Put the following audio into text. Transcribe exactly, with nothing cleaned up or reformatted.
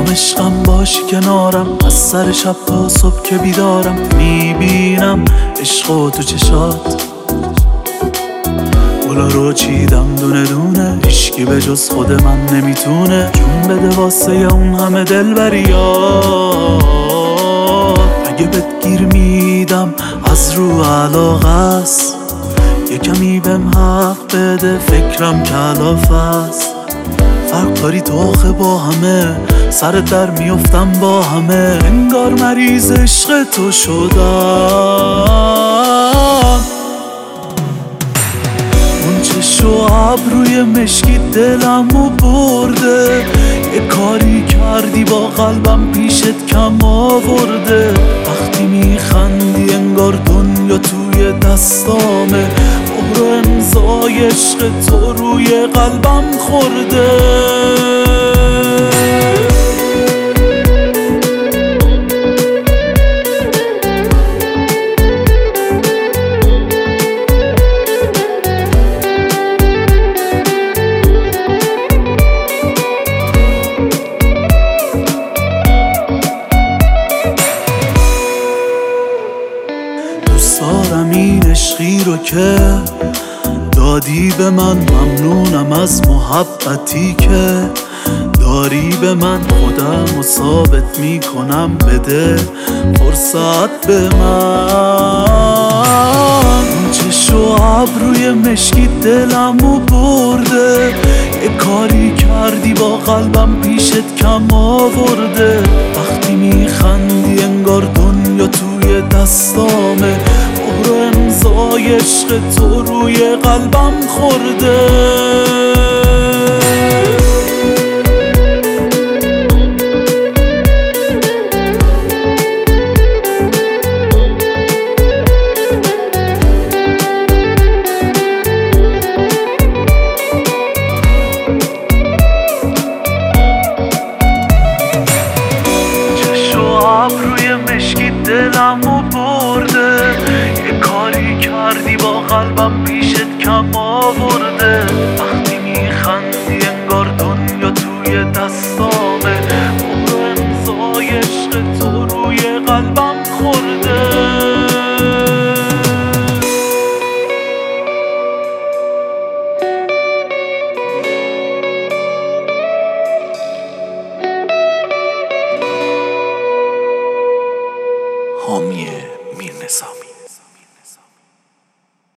عشقم باشی کنارم، از سر شب تا صبح که بیدارم. میبینم عشق و تو چشات، گلا رو چیدم دونه دونه، هیچکی به جز خود من نمیتونه جون بده واسه اون همه دلبریات. اگه بهت گیر میدم از رو علاقه است، یه کمی بهم حق بده فکرم کلاف است. فرق داری تو آخه با همه، سرت در میفتم با همه، انگار مریض عشق تو شدم. اون چشم و ابروی مشکی دلمو برده، یه کاری کردی با قلبم پیشت کم آورده. وقتی میخندی انگار دنیا توی دستامه، مهر و امضای عشق تو روی قلبم خورده. دوست دارم این عشقی رو که دادی به من، ممنونم از محبتی که داری به من. خودم و ثابت میکنم، بده فرصت به من. چشم و ابروی مشکی دلمو برده، یه کاری کردی با قلبم پیشت کم آورده. وقتی میخندی انگار دنیا توی دستامه، مهر و امضای عشق تو روی قلبم خورده. روی مشکی دلمو برده، یه کاری کردی با قلبم پیشت کم آورده. وقتی میخندی انگار دنیا توی دستامه، مهر و امضای عشق تو روی قلبم خورده. حامی میرنظامی.